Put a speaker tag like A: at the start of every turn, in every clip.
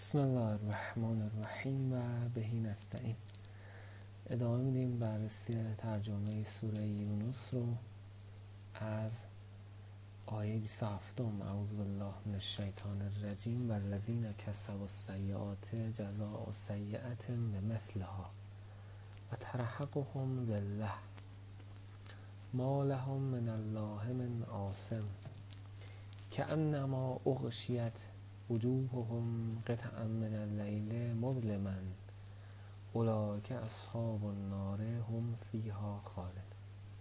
A: بسم الله الرحمن الرحیم و بهی نستعین. ادامه میدیم بررسی ترجمه سوره یونس رو از آیه 27. اعوذ بالله من الشیطان الرجیم. والذین کسبوا السیئات جزاء سیئة بمثلها و ترهقهم ذلة ما لهم من الله من عاصم کأنما اغشیت وجوههم قطعا من الليل مظلما اولئک اصحاب النار هم فیها خالد.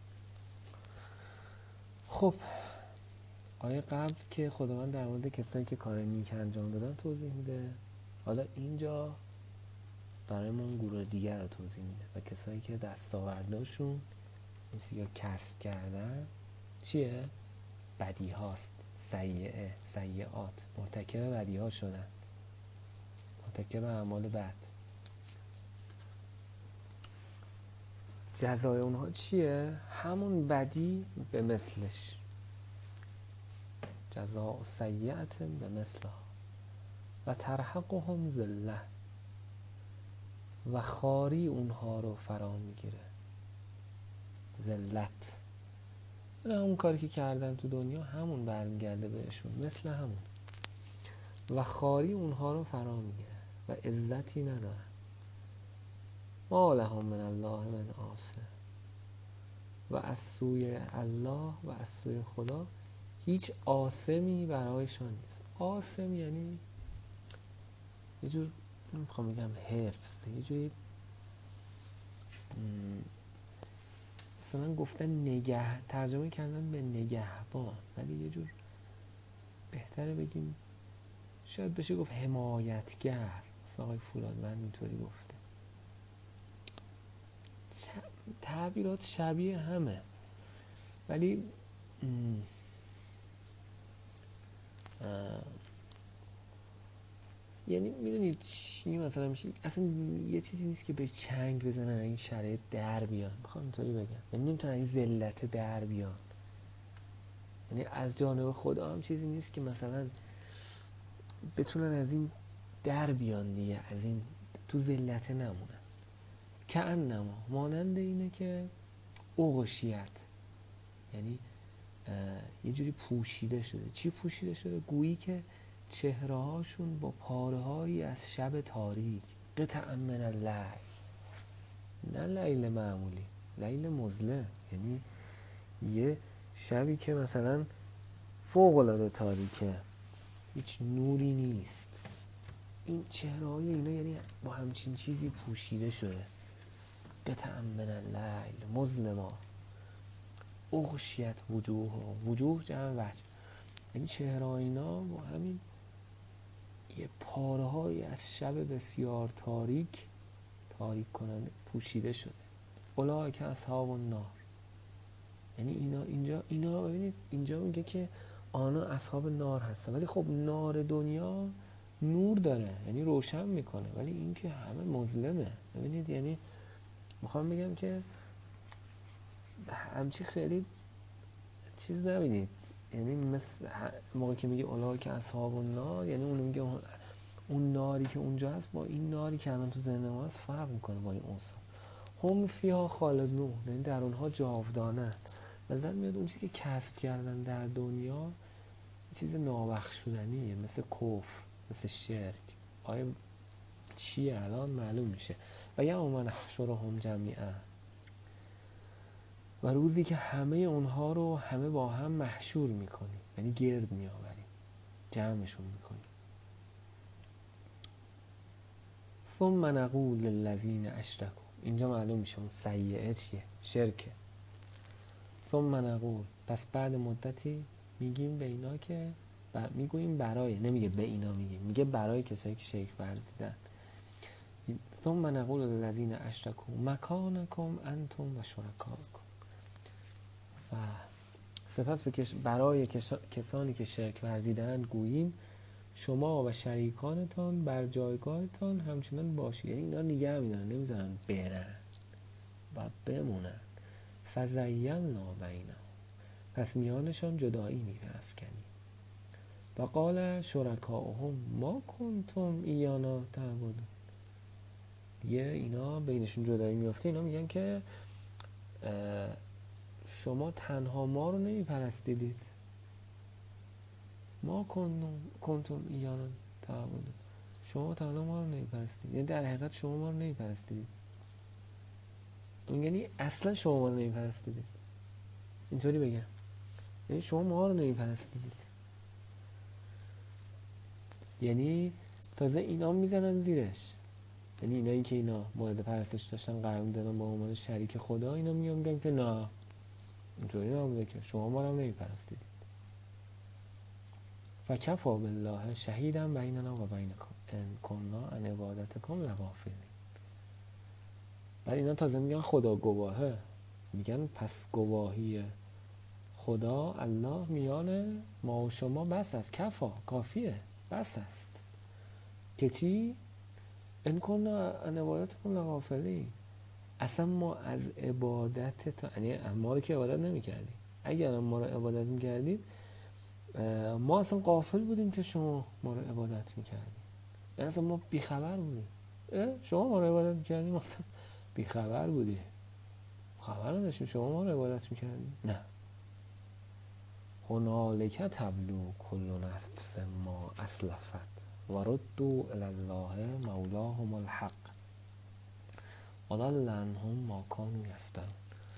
A: خب آیه قبل که خداوند در مورد کسایی که کار نیک انجام دادن توضیح میده، حالا اینجا برای ما گروه دیگر رو توضیح میده و کسایی که دستاورداشون یا کسب کردن چیه؟ بدی هاست، سیئه، سیئات، مرتکب بدی ها شدن، مرتکب اعمال بد. جزای اونها چیه؟ همون بدی به مثلش، جزاء سیئة به مثلها و ترهقهم ذلة و خواری اونها رو فرا میگیره. ذلت همون کاری که کردن تو دنیا همون برمیگرده بهشون، مثل همون، و خواری اونها رو فرا میگیره و عزتی ندارن. ما لهم من الله من عاصم و از سوی الله و از سوی خدا هیچ عاصمی برایشان نیست. عاصم یعنی یه جور، میخوام بگم حفظ، یه جوری مثلا گفتن ترجمه کردن به نگهبان، ولی یه جور بهتره بگیم شاید بشه گفت حمایتگر. آقای فولادوند اینطوری گفته. تعبیرات شبیه همه، ولی یعنی میدونید چی مثلا میشه، اصلا یه چیزی نیست که به چنگ بزنن این شرایط در بیان. میخوام اینطوری بگم، یعنی نمیتونن این ذلت در بیان. یعنی از جانب خدا هم چیزی نیست که مثلا بتونن از این در بیان دیگه، از این تو ذلت نمونن. کأنما مانند اینه که اغشیت، یعنی یه جوری پوشیده شده. چی پوشیده شده؟ گویی که چهره هاشون با پاره هایی از شب تاریک، قطعا من اللیل، نه لیل معمولی، لیل مظلم، یعنی یه شبی که مثلا فوق العاده تاریکه، هیچ نوری نیست. این چهره های اینا یعنی با همچین چیزی پوشیده شده. قطعا من اللیل مظلما اغشیت وجوه جمع وجه، یعنی چهره اینا با همین یه پاره های از شب بسیار تاریک کننده پوشیده شده. اولئک اصحاب النار، یعنی اینا ببینید اینجا میگه که آنها اصحاب نار هستن، ولی خب نار دنیا نور داره، یعنی روشن میکنه، ولی این که همه مظلمه. ببینید یعنی میخوام بگم که همچی خیلی چیز نبینید، یعنی مثل موقع که میگه اولئک اصحاب النار، یعنی اون میگه اون ناری که اونجا هست با این ناری که الان تو ذهن ما هست فرق میکنه با این اوصاف. هم فیها خالدون، یعنی در اونها جاودانه. نظر میاد اون چیزی که کسب کردن در دنیا یه چیز نابخشودنیه، مثل کفر، مثل شرک. آیا چیه الان معلوم میشه. و یوم نحشرهم جمیعا، و روزی که همه اونها رو همه با هم محشور میکنیم، یعنی گرد میآوریم، جمعشون میکنیم. ثم نقول للذین اشرکوا، اینجا معلوم میشه اون سیئه چیه، شرکه. ثم نقول، پس بعد مدتی میگیم به اینا که میگوییم برای، نمیگه به اینا میگه برای کسایی که شرک ورزیدن. ثم نقول للذین اشرکوا مکانکم انتم و شرکاءکم، و سپس برای کسانی که شرک ورزیدن گوییم شما و شریکانتان بر جایگاهتان همچنان باشید. یعنی اینا نگه میدارن، نمیذارن برن و بمونن. فزینا بینهم، پس میانشان جدایی میافکنیم. و قال شرکاءهم ما کنتم ایانا تعبدون. دیگه اینا بینشون جدایی میفته، اینا میگن که شما تنها ما رو نمیپرستیدید. ما کنتم ایانا تعبدون، شما تنها ما رو نمیپرستیدید، یعنی در حقیقت شما ما رو نمیپرستیدید. اون یعنی اصلا شما ما رو نمیپرستیدید، اینطوری بگم، یعنی شما ما رو نمیپرستیدید. یعنی تازه اینا میزنن زیرش، یعنی اینایی که اینا مورد پرستش داشتن قرار میدادن با عنوان شریک خدا، اینا میگن که نه، اینطوری نبوده که شما ما رو نمیپرستیدید. فکفی بالله شهیدا بیننا و بینکم ان کنا عن عبادتکم لغافلین. بعد اینا تازه میگن خدا گواهه، میگن پس گواهی خدا الله میان ما و شما بس است، کفا کافیه، بس است که چی؟ ان کنا عن عبادتکم لغافلین. اصلا ما از عبادت تا، یعنی ما رو که عبادت نمی‌کردیم، اگر ما رو عبادت می‌کردیم ما اصلا غافل بودیم که شما ما رو عبادت می‌کردیم، یعنی اصلا ما بیخبر بودیم. شما ما رو عبادت می‌کردیم، اصلا بیخبر بودیم، خبر نداشتیم شما ما رو عبادت می‌کردیم. نه، هنالک تبلو کل نفس ما اسلفت و ردوا الی الله مولاهم الحق و ضل عنهم ما کانوا یفترون.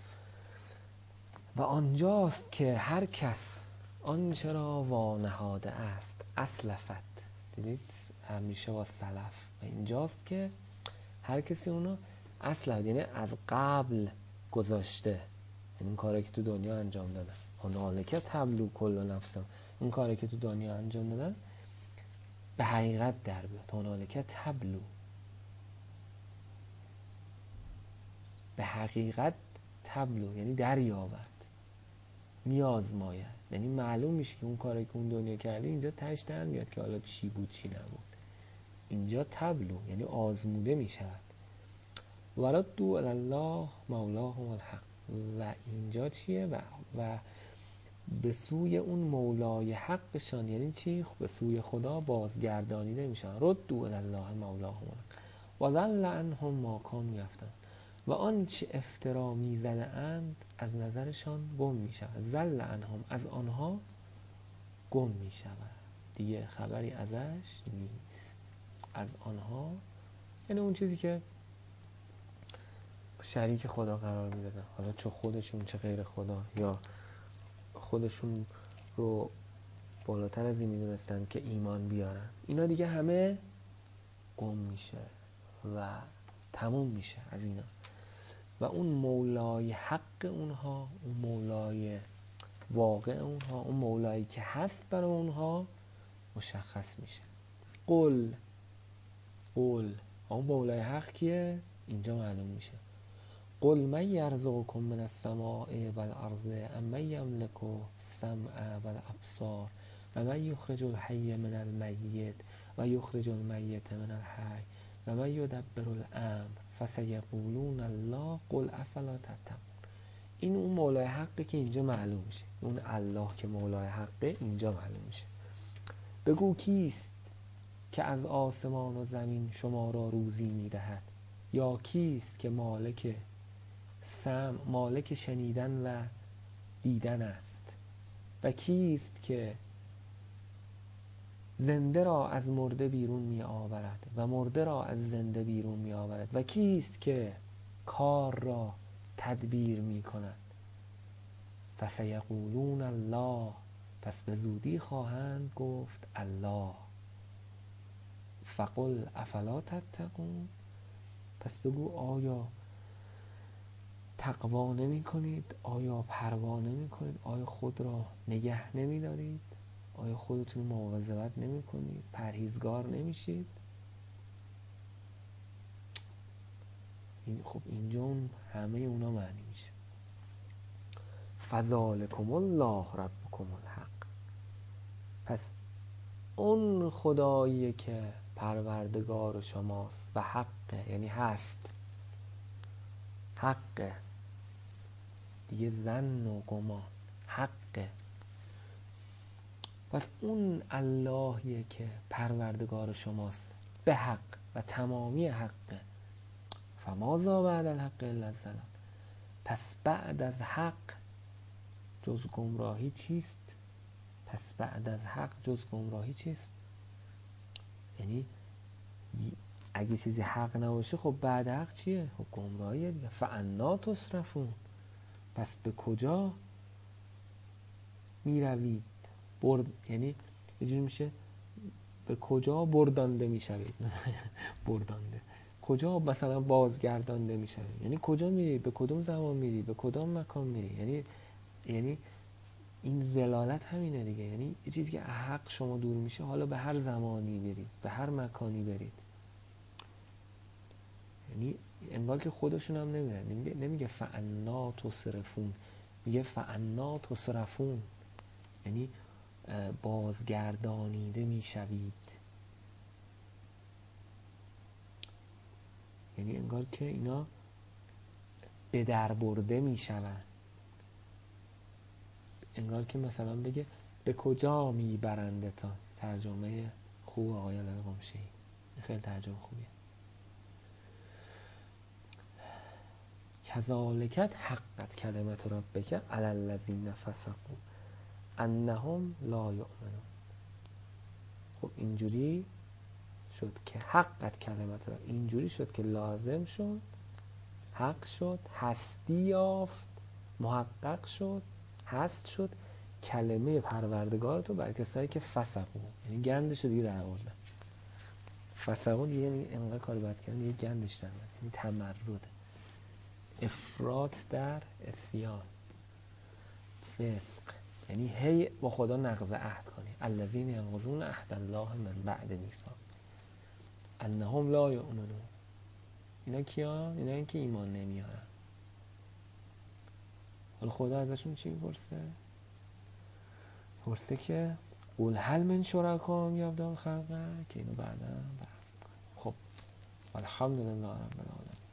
A: و آنجاست که هر کس آنچه را وانهاده است اسلفت، دیدید همیشه با سلف، و اینجاست که هر کسی اونو اسلفت یعنی از قبل گذاشته، یعنی این کاری که تو دنیا انجام دادن. هنالک تبلو کل نفس، این کاری که تو دنیا انجام دادن به حقیقت در بیاد. هنالک تبلو، به حقیقت تبلو یعنی دریابد، میازماید، یعنی معلوم میشه که اون کاری که اون دنیا کردی اینجا تهش در میاد که حالا چی بود چی نبود. اینجا تبلو یعنی آزموده میشود. و ردوا الی الله مولاهم الحق، و اینجا چیه؟ و به سوی اون مولای حقشان، یعنی چی؟ به سوی خدا بازگردانیده میشن. ردوا الی الله مولاهم الحق و ضل عنهم ما کانوا یفترون. و آنچه افترا میزده اند از نظرشان گم میشود. ضل عنهم، از آنها گم میشود، دیگه خبری ازش نیست. از آنها یعنی اون چیزی که شریک خدا قرار میدادن، حالا چه خودشون چه غیر خدا، یا خودشون رو بالاتر از این میدونستن که ایمان بیارن، اینا دیگه همه گم میشه و تموم میشه از اینا. و اون مولای حق اونها، اون مولای واقع اونها، اون مولایی که هست برای اونها مشخص میشه. قل اون مولای حق کیه؟ اینجا معلوم میشه. قل من یرزقکم من السماء والارض ام من یملک السمع والابصار و من یخرج الحی من المیت و یخرج المیت من الحی و من یدبر الامر فسیقولون الله قل افلا تتقون. این اون مولای حقه که اینجا معلوم میشه، اون الله که مولای حقه اینجا معلوم میشه. بگو کیست که از آسمان و زمین شما را روزی میدهد، یا کیست که مالک شنیدن و دیدن است، و کیست که زنده را از مرده بیرون می آورد و مرده را از زنده بیرون می آورد، و کیست که کار را تدبیر می کند. فسیقولون الله، پس به زودی خواهند گفت الله. فقل افلا تتقون، پس بگو آیا تقوا نمی کنید؟ آیا پروا نمی کنید؟ آیا خود را نگه نمی دارید؟ آیا خودتون مواظبت نمی کنید؟ پرهیزگار نمیشید؟ خب اینجا همه اونا معنی میشه. فذلکم الله ربکم الحق، پس اون خداییه که پروردگار شماست و حقه، یعنی هست، حقه دیگه، زن و گمان، حقه. پس اون اللهیه که پروردگار شماست به حق و تمامی حقه. فماذا بعد الحق الا الضلال. پس بعد از حق جز گمراهی چیست؟ پس بعد از حق جز گمراهی چیست؟ یعنی اگه چیزی حق نباشه خب بعد حق چیه؟ خب گمراهیه دیگه. فانا تصرفون. پس به کجا می روید؟ یعنی یه جوری میشه به کجا بردانده می شوید. بردانده کجا مثلا بازگردانده می شوید، یعنی کجا میری، به کدوم زمان میری، به کدام مکان میری. یعنی این ضلالت همینه دیگه. یعنی یه چیزی که حق شما دور میشه، حالا به هر زمانی برید، به هر مکانی برید. یعنی انگار که خودشون هم نمیگه فانا تصرفون، میگه فانا تصرفون، یعنی بازگردانیده میشوید. یعنی انگار که اینا به در برده میشوند. انگار که مثلا بگه به کجا میبرنده تا. ترجمه خوب آقای علوی قمشه‌ای، خیلی ترجمه خوبیه. کذالک حقت کلمت ربک علی الذین فسقوا انهم لا یؤمنون. خب اینجوری شد که حقت کلمت ربک، اینجوری شد که لازم شد، حق شد، هستی یافت، محقق شد، هست شد کلمه پروردگار تو بر کسایی که فسقوا، یعنی گندش رو دیگه در آوردن. فسقوا دیگه یعنی انقدر کار بد کردن دیگه گندش در آوردن، یعنی تمرد، افراط در عصیان، فسق، یعنی هی با خدا نقض عهد کنی. الذین ینقضون عهد الله من بعد میثاق انهم لا یؤمنون. اینا کیان؟ اینا این که ایمان نمیارن. حالا خدا ازشون چی میپرسه؟ پرسه که قول هل من شرکاکم یبدأ الخلق، که اینو بعدا بحث میکنیم. خب الحمدلله رب العالمین.